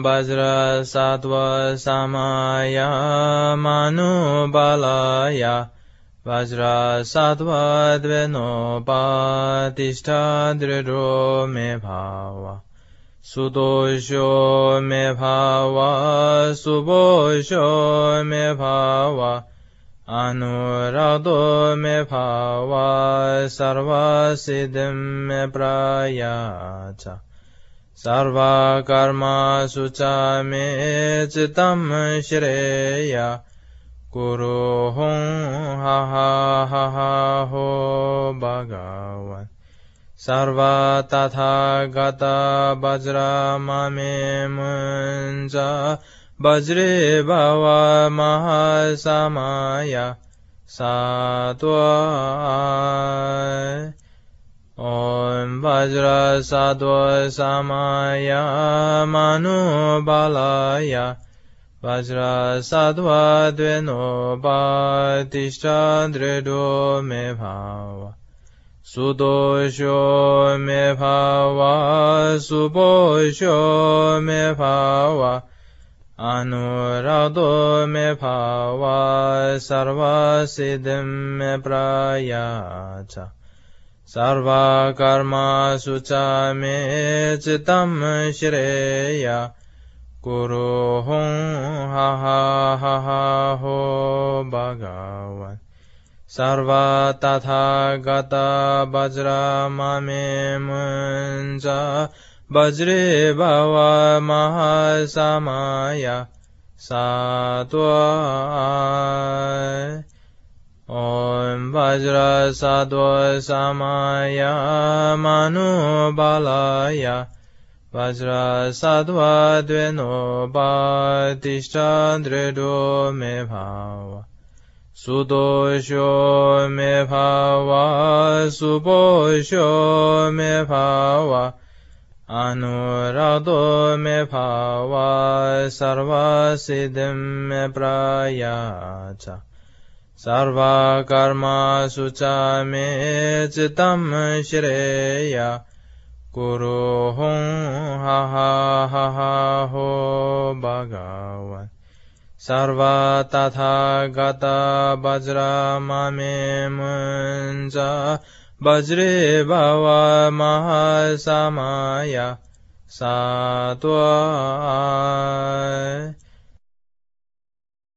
vajra sattva samaya manubalaya vajra sattva dveno patishta dridro me bhava sudosho me bhava subosho me bhava anurado me bhava sarva siddhim me prayacha sarva karma sucha me citam shreya guru hum ha ha ha ha ho bhagavan sarva tatha gata vajra mame munja vajre bhava mahasamaya satva Om vajra sattva samaya manubalaya vajra sattva dveno patishta dridho me bhava sudosho me bhava subosho me bhava anurado me bhava sarva siddhim me prayacha sarva karma sucha me citam shreya guru hum ha ha ha ha ho bhagavan sarva tatha gata vajra mame munja vajre bhava mahasamaya satva Om vajra sattva samaya manubalaya vajra sattva dveno patishta dridho me bhava sudosho me bhava subosho me bhava anurado me bhava sarva siddhim me prayacha sarva karma sucha me citam shreya guru hum ha ha ha ha ho bhagavan sarva tatha gata vajra mame munja vajre bhava mahasamaya satva